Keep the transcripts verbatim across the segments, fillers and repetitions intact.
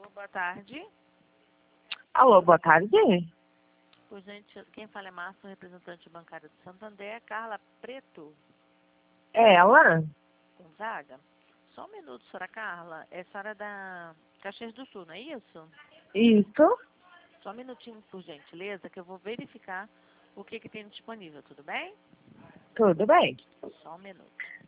Boa tarde. Alô, boa tarde. Por gente, quem fala é Márcio, representante bancário do Santander. Carla Preto É ela? Gonzaga. Só um minuto, senhora Carla. É a senhora da Caxias do Sul, não é isso? Isso. Só um minutinho, por gentileza, que eu vou verificar o que, que tem disponível, tudo bem? Tudo bem. Só um minuto.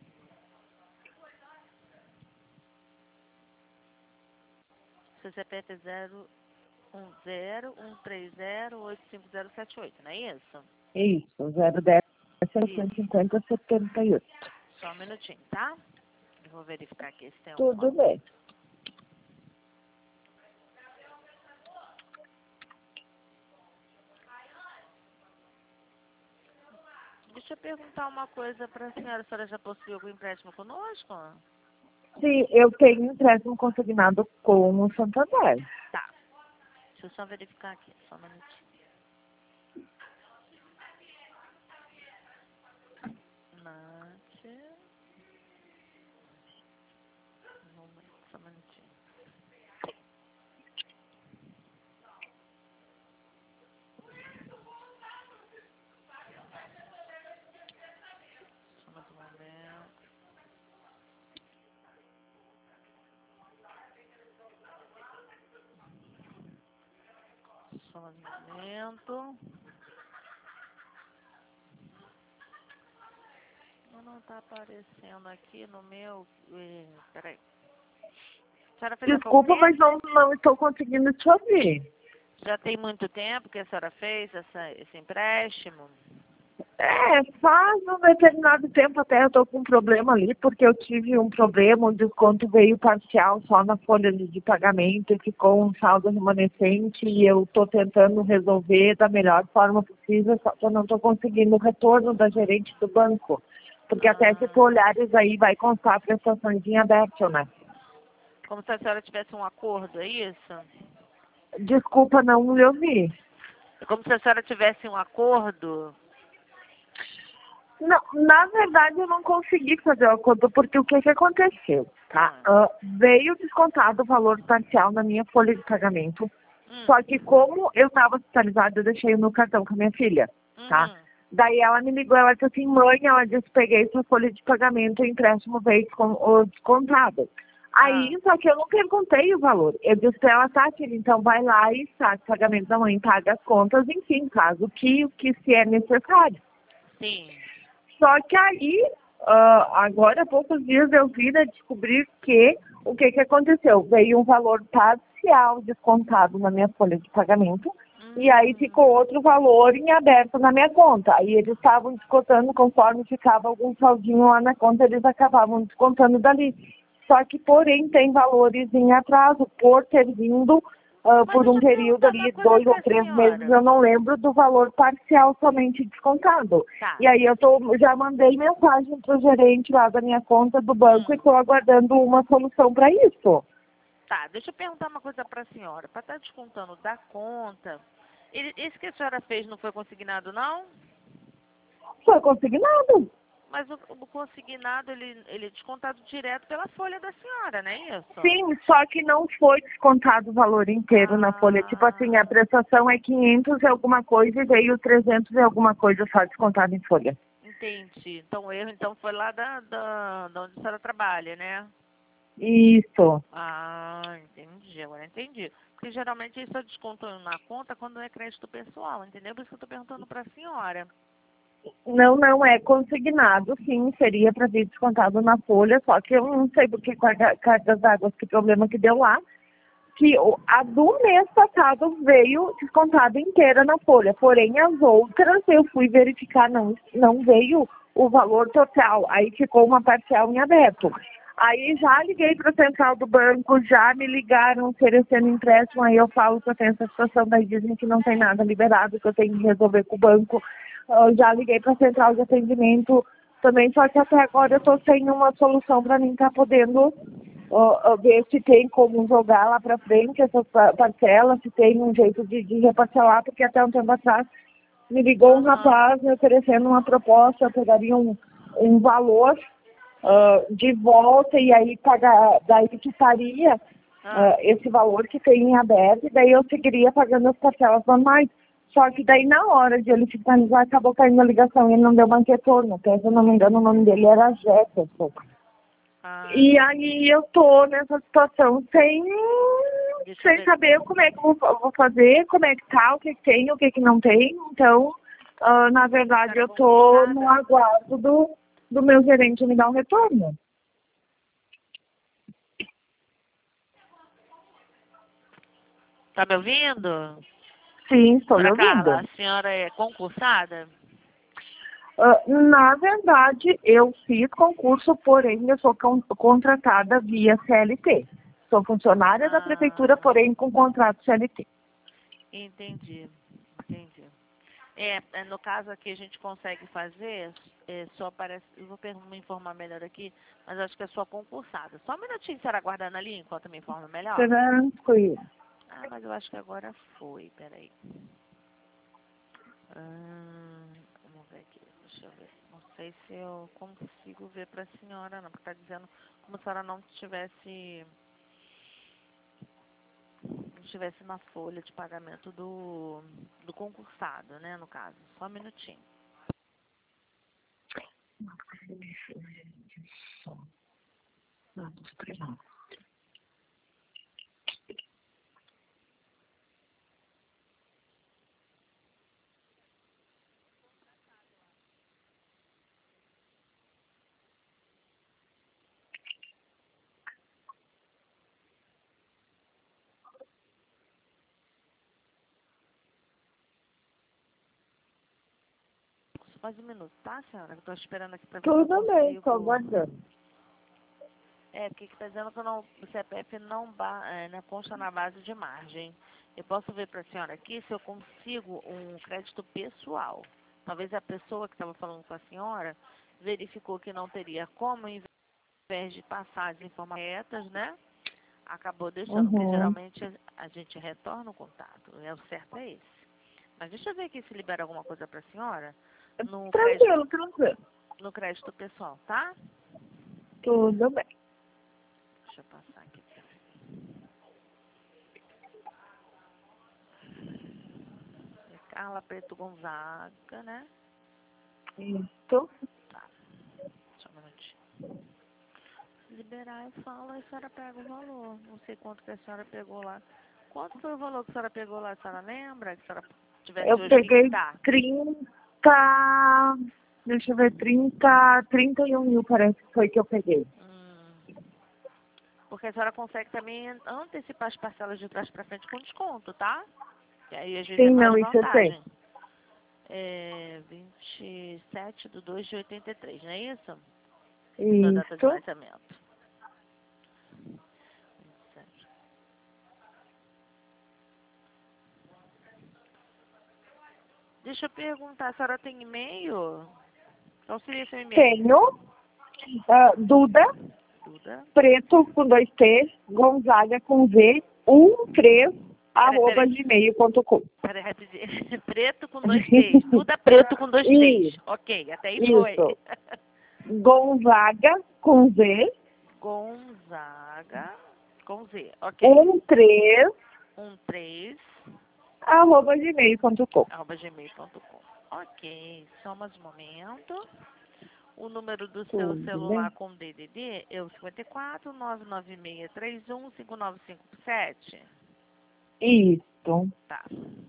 Seu C P F é zero um zero um três zero oito cinco zero sete oito, não é isso? Isso, zero dez, seiscentos e cinquenta, setenta e oito. Só um minutinho, tá? Eu vou verificar aqui se tem Tudo alguma... bem. Deixa eu perguntar uma coisa para a senhora. A senhora já possuiu algum empréstimo conosco? Sim, eu tenho empréstimo consignado com o Santander. Tá. Deixa eu só verificar aqui, só um minutinho. Nath. Só um minutinho. Só mais um momento. Só mais um momento. Não está aparecendo aqui no meu... Eh, peraí. A senhora fez há pouco Desculpa, tempo? mas não, não estou conseguindo te ouvir. Já tem muito tempo que a senhora fez essa, esse empréstimo? É, faz um determinado tempo até eu estou com um problema ali, porque eu tive um problema, o desconto veio parcial só na folha de pagamento e ficou um saldo remanescente e eu estou tentando resolver da melhor forma possível, só que eu não estou conseguindo o retorno da gerente do banco. Porque até se tu Ah, olhares aí vai constar prestações em aberto, né? como se a senhora tivesse um acordo, é isso? Desculpa, não me ouvi. É como se a senhora tivesse um acordo? Não, na verdade eu não consegui fazer o acordo, porque o que que aconteceu, tá? Ah. Uh, veio descontado o valor parcial na minha folha de pagamento, Hum. só que como eu estava hospitalizada, eu deixei o meu cartão com a minha filha, tá? Uhum. Daí ela me ligou, ela disse assim, mãe, ela disse, peguei sua folha de pagamento, o empréstimo veio com o descontado. Aí, Ah. só que eu não perguntei o valor. Eu disse pra ela, tá, filha, então vai lá e saca o pagamento da mãe, paga as contas, enfim, caso que, que se é necessário. Sim. Só que aí, uh, agora há poucos dias eu vim a descobrir que o que, que aconteceu? Veio um valor parcial descontado na minha folha de pagamento Hum. e aí ficou outro valor em aberto na minha conta. Aí eles estavam descontando conforme ficava algum saldinho lá na conta, eles acabavam descontando dali. Só que, porém, tem valores em atraso por ter vindo uh, por um período ali, dois ou três meses, eu não lembro do valor parcial somente descontado. Tá. E aí eu tô, já mandei mensagem para o gerente lá da minha conta do banco Hum. e estou aguardando uma solução para isso. Tá, deixa eu perguntar uma coisa para a senhora. Para estar descontando da conta, ele, esse que a senhora fez não foi consignado, não? Foi consignado. Mas o, o consignado, ele, ele é descontado direto pela folha da senhora, não é isso? Sim, só que não foi descontado o valor inteiro Ah. na folha. Tipo assim, a prestação é quinhentos e alguma coisa e veio trezentos e alguma coisa só descontado em folha. Entendi. Então o erro então foi lá da, da, da onde a senhora trabalha, né? Isso. Ah, entendi. Agora entendi. Porque geralmente isso é desconto na conta quando é crédito pessoal, entendeu? Por isso que eu estou perguntando para a senhora. Não, não é consignado, sim, seria para vir descontado na folha, só que eu não sei porque carga, cargas d'água, que problema que deu lá, que o- a do mês passado veio descontada inteira na folha, porém as outras eu fui verificar, não, não veio o valor total, aí ficou uma parcial em aberto. Aí já liguei para a central do banco, já me ligaram oferecendo empréstimo, aí eu falo que eu tenho essa situação, daí dizem que não tem nada liberado, que eu tenho que resolver com o banco. Eu já liguei para a central de atendimento também, só que até agora eu estou sem uma solução para mim estar tá podendo uh, uh, ver se tem como jogar lá para frente essas parcelas, se tem um jeito de, de reparcelar, porque até um tempo atrás me ligou um rapaz me oferecendo uma proposta, eu pegaria um, um valor uh, de volta e aí pagar, daí quitaria Ah. uh, esse valor que tem em aberto, e daí eu seguiria pagando as parcelas normais. Só que daí na hora de ele finalizar, acabou caindo a ligação e ele não deu mais retorno. Até se eu não me engano, o nome dele era Jefferson. Ah. E aí eu tô nessa situação sem, sem ver. saber como é que eu vou, vou fazer, como é que tá, o que, que tem, o que, que não tem. Então, uh, na verdade, eu tô no aguardo do, do meu gerente me dar um retorno. Tá me ouvindo? Sim, estou me Dona ouvindo. Carla, a senhora é concursada? Uh, na verdade, eu fiz concurso, porém eu sou con contratada via C L T. Sou funcionária ah, da prefeitura, porém com contrato C L T. Entendi, entendi. É, no caso aqui a gente consegue fazer, é, só aparece, eu vou me informar melhor aqui, mas acho que é só concursada. Só um minutinho, será aguardando ali enquanto eu me informo melhor? Tranquilo. Ah, mas eu acho que agora foi, peraí. Hum, vamos ver aqui, deixa eu ver. Não sei se eu consigo ver para a senhora, não, porque está dizendo como se a senhora não tivesse, não estivesse na folha de pagamento do, do concursado, né, no caso. Só um minutinho. Mais um minuto, tá, senhora? Eu tô esperando aqui pra ver se eu Tudo bem, estou consigo... aguardando. É, porque que tá dizendo que não, o C P F não, ba, é, não consta na base de margem. Eu posso ver pra senhora aqui se eu consigo um crédito pessoal. Talvez a pessoa que estava falando com a senhora verificou que não teria como, em vez de passar as informações corretas, né? Acabou deixando, porque Uhum. geralmente a gente retorna o contato. É, o certo é esse. Mas deixa eu ver aqui se libera alguma coisa pra senhora. No Tranquilo, crédito, tranquilo. no crédito pessoal, tá? Tudo bem. Deixa eu passar aqui. É Carla Preto Gonzaga, né? Isso. Tá. Só um minutinho. Se liberar, eu falo, a senhora pega o valor. Não sei quanto que a senhora pegou lá. Quanto foi o valor que a senhora pegou lá? A senhora lembra? Que a senhora tivesse Eu hoje que peguei quitar? trinta. Deixa eu ver, trinta, trinta e um mil parece que foi que eu peguei. Hum. Porque a senhora consegue também antecipar as parcelas de trás pra frente com desconto, tá? E aí às vezes é Sim, mais não, isso eu sei. vantagem. É vinte e sete de dois de oitenta e três, não é isso? Sua data de Isso. nascimento. Deixa eu perguntar, a senhora tem e-mail? Qual seria seu e-mail? Tenho. Uh, Duda. Duda. Preto com dois T. Gonzaga com Z. um três Peraí, arroba peraí. gmail ponto com. Peraí, rapidinho. Preto com dois T's. Duda Preto com dois T's. Isso. Ok, até aí foi. Isso. Gonzaga com Z. Gonzaga com Z. Ok. um três um três arroba gmail ponto com. arroba gmail ponto com. Ok, só mais um momento. O número do seu Tudo celular bem? com D D D é o cinquenta e quatro, nove nove seis três um, cinco nove cinco sete. Isso. Tá.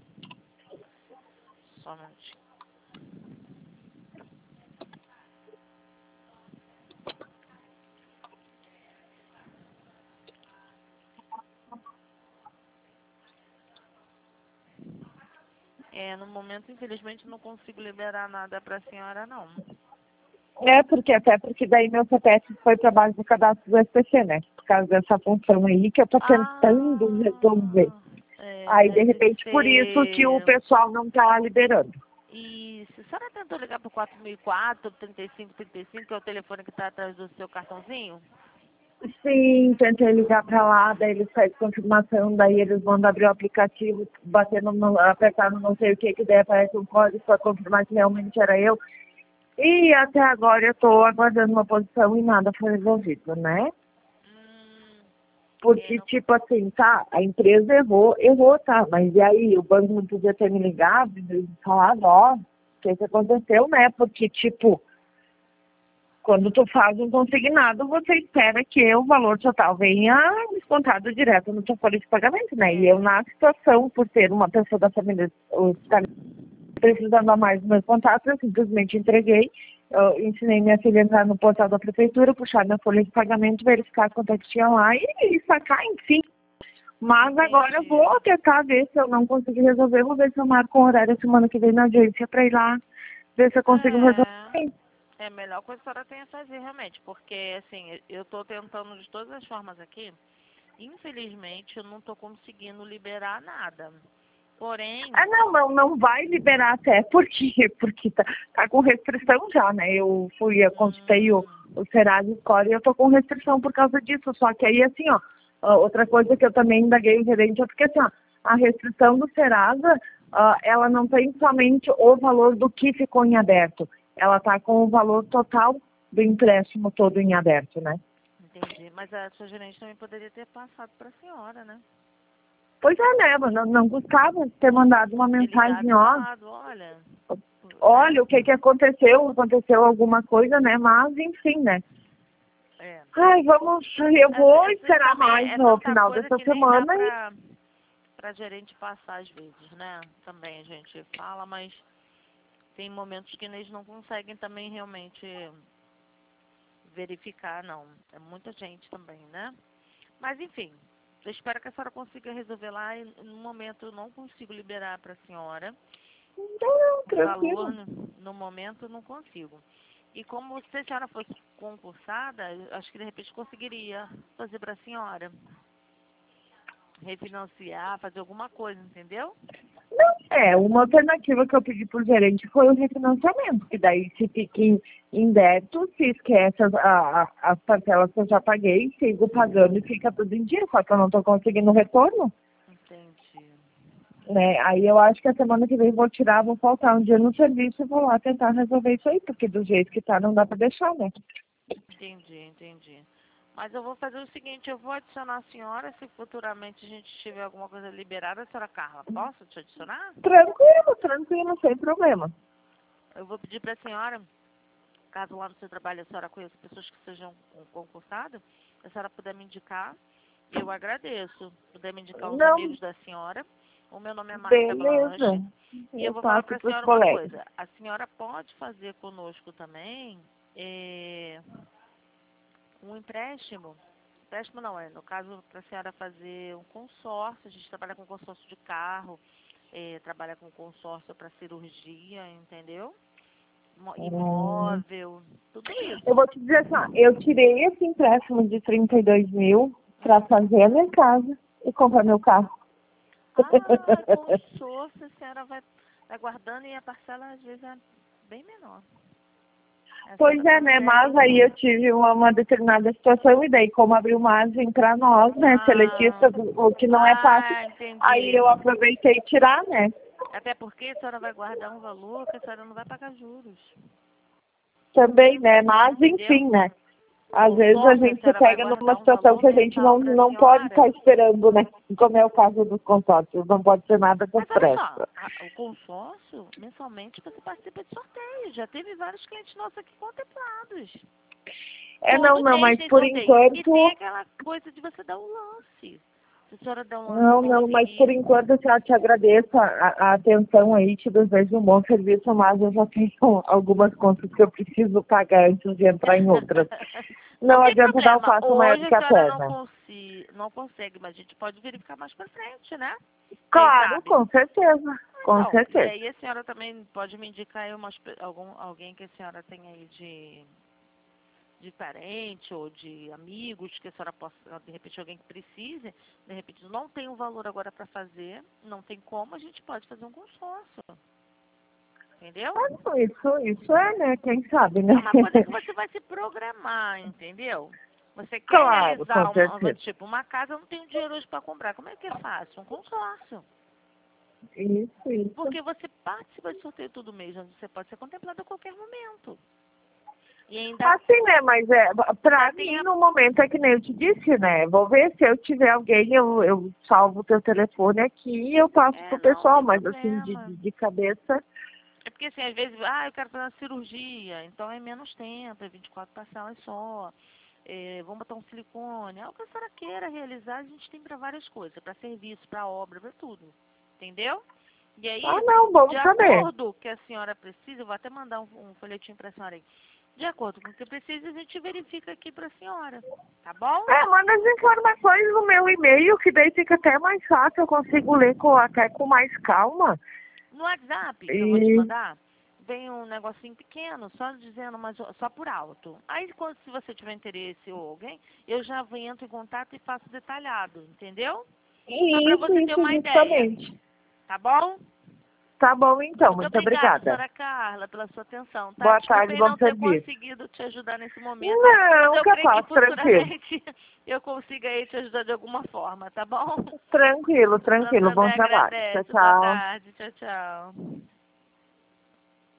Só um minutinho. É, no momento, infelizmente, não consigo liberar nada pra senhora, não. É, porque até porque daí meu C P F foi para base do cadastro do S P C, né? Por causa dessa função aí que eu tô tentando Ah, resolver. é, Aí, de deve repente, por isso que o ser... pessoal não tá liberando. Isso. A senhora tentou ligar pro quatro mil e quatro, trinta e cinco trinta e cinco, que é o telefone que tá atrás do seu cartãozinho? Sim, tentei ligar para lá, daí eles fazem confirmação, daí eles vão abrir o aplicativo, batendo no, apertar no não sei o que, que daí aparece um código para confirmar que realmente era eu. E até agora eu estou aguardando uma posição e nada foi resolvido, né? Hum, Porque, não... tipo assim, tá, a empresa errou, errou, tá, mas e aí, o banco não podia ter me ligado e falado, ó, o que que aconteceu, né? Porque, tipo, quando tu faz um consignado, você espera que o valor total venha descontado direto no teu folha de pagamento, né? E É. eu, na situação, por ter uma pessoa da família precisando a mais dos meus contatos, eu simplesmente entreguei, eu ensinei minha filha a entrar no portal da prefeitura, puxar minha folha de pagamento, verificar quanto é que tinha lá e, e sacar, enfim. Mas Entendi. agora eu vou tentar ver se eu não conseguir resolver, vou ver se eu marco um horário a semana que vem na agência para ir lá, ver se eu consigo resolver. É, é a melhor coisa que a senhora tem a fazer, realmente, porque, assim, eu estou tentando de todas as formas aqui, infelizmente, eu não estou conseguindo liberar nada. Porém... Ah, não, não, não vai liberar até, por quê? Porque tá, tá com restrição já, né? Eu fui, eu consultei o, Hum, o Serasa Score e eu tô com restrição por causa disso. Só que aí, assim, ó, ó, outra coisa que eu também indaguei o gerente é porque, assim, ó, a restrição do Serasa, ah, ela não tem somente o valor do que ficou em aberto. Ela tá com o valor total do empréstimo todo em aberto, né? entendi. Mas a sua gerente também poderia ter passado para a senhora, né? Pois é, né? Não, não custava ter mandado uma Ter ligado mensagem, e ó. falado, olha, né? Olha, o que que aconteceu? Aconteceu alguma coisa, né? Mas, enfim, né? É. Ai, vamos, eu Às vou vezes esperar também mais é no tanta final coisa dessa que nem dá semana e... pra, pra gerente passar às vezes, né? Também a gente fala, mas tem momentos que eles não conseguem também realmente verificar, não. É muita gente também, né? Mas enfim, eu espero que a senhora consiga resolver lá e no momento eu não consigo liberar para a senhora. Não, não, O valor, tranquilo. no, no momento, eu não consigo. E como se a senhora fosse concursada, eu acho que de repente conseguiria fazer para a senhora. Refinanciar, fazer alguma coisa, entendeu? Não, é, uma alternativa que eu pedi pro gerente foi o refinanciamento, que daí se fica em, em débito, se esquece as, a, a- as parcelas que eu já paguei, sigo pagando e fica tudo em dia, só que eu não tô conseguindo retorno. Entendi. Né? Aí eu acho que a semana que vem vou tirar, vou faltar um dia no serviço e vou lá tentar resolver isso aí, porque do jeito que tá não dá pra deixar, né? Entendi, entendi. Mas eu vou fazer o seguinte, eu vou adicionar a senhora, se futuramente a gente tiver alguma coisa liberada, a senhora Carla, posso te adicionar? Tranquilo, tranquilo, sem problema. Eu vou pedir para a senhora, caso lá no seu trabalho a senhora conheça pessoas que sejam concursadas, se a senhora puder me indicar, eu agradeço. Puder me indicar uns Não, amigos da senhora. O meu nome é Márcia beleza. Blanche. E eu Eu vou falar passo para a pros senhora uma colegas. coisa. A senhora pode fazer conosco também é, um empréstimo. Empréstimo não, é no caso para a senhora fazer um consórcio. A gente trabalha com consórcio de carro, é, trabalha com consórcio para cirurgia, entendeu? Mo- Hum, Imóvel, tudo eu isso. vou te dizer assim, ó, eu tirei esse empréstimo de trinta e dois mil para Hum. fazer a minha casa e comprar meu carro. Ah, consórcio, a senhora vai, vai guardando e a parcela às vezes é bem menor. A Pois senhora é, né? Mas consegue. aí eu tive uma, uma determinada situação e daí como abriu margem para nós, né, Ah, seletistas, o que não é fácil, ah, aí entendi. eu aproveitei tirar, né? Até porque a senhora vai guardar um valor que a senhora não vai pagar juros. Também, né? Mas Entendeu? enfim, né? O Às vezes a consórcio, a gente se senhora vai pega numa guardar um situação valor que a gente mensal não, para a não pode senhora. estar esperando, né? Como é o caso dos consórcios, não pode ser nada com Mas olha só, pressa. a- o consórcio, mensalmente você participa de sorteio. Já teve vários clientes nossos aqui contemplados. É, não, Todo não, mês mas tem por sorteio. E tem enquanto, aquela coisa de você dar o lance. Se a senhora der um lance não, bom não, mas por aqui. enquanto eu já te agradeço a, a atenção aí, te desejo um bom serviço, mas eu já tenho algumas contas que eu preciso pagar antes de entrar em outras. Não Não tem adianta dar o problema. passo maior Hoje do a que a senhora não, perna. consi não consegue, mas a gente pode verificar mais pra frente, né? Quem Claro, sabe? com certeza, com Então, e certeza. aí a senhora também pode me indicar aí umas, pe- algum, alguém que a senhora tenha aí de, de parente ou de amigos, que a senhora possa, de repente, alguém que precise, de repente não tem o valor agora para fazer, não tem como, a gente pode fazer um consórcio. Entendeu? Ah, não, isso, isso é, né? Quem sabe, né? É uma coisa que você vai se programar, entendeu? Você quer Claro, realizar com uma, uma- certeza. tipo, uma casa, eu não tenho dinheiro hoje para comprar. Como é que é fácil? Um consórcio. Isso, isso. Porque você participa de sorteio todo mês, onde você pode ser contemplado a qualquer momento. E ainda Assim, né, mas é, pra ainda mim, tem a... no momento, é que nem eu te disse, né, vou ver se eu tiver alguém, eu, eu salvo o teu telefone aqui e eu passo É, pro não pessoal, tem mas assim, de, problema. de, de cabeça, É porque assim, às vezes, ah, eu quero fazer uma cirurgia, então é menos tempo, é vinte e quatro parcelas só. É, vamos botar um silicone. Algo que a senhora queira realizar, a gente tem para várias coisas, para serviço, para obra, para tudo. Entendeu? E ah, aí, não, bom de saber. acordo com o que a senhora precisa, eu vou até mandar um, um folhetinho para a senhora aí. De acordo com o que precisa, a gente verifica aqui para a senhora. Tá bom? É, manda as informações no meu e-mail, que daí fica até mais fácil, eu consigo ler com, até com mais calma. No WhatsApp, que eu vou te E mandar, vem um negocinho pequeno, só dizendo, mas só por alto. Aí, quando, se você tiver interesse ou alguém, eu já entro em contato e faço detalhado, entendeu? Só para isso, você ter isso, uma ideia, justamente. tá bom? Tá bom, então, Muito muito obrigada, obrigada. senhora Carla, pela sua atenção, tá? Boa Desculpa tarde, aí bom não ter serviço. conseguido te ajudar nesse momento, mas Não, eu creio que capaz, tranquilo. futuramente eu consiga aí te ajudar de alguma forma, tá bom? Tranquilo, A senhora tranquilo, bom também trabalho. Tchau, agradece. Boa tchau. tarde. Tchau, tchau.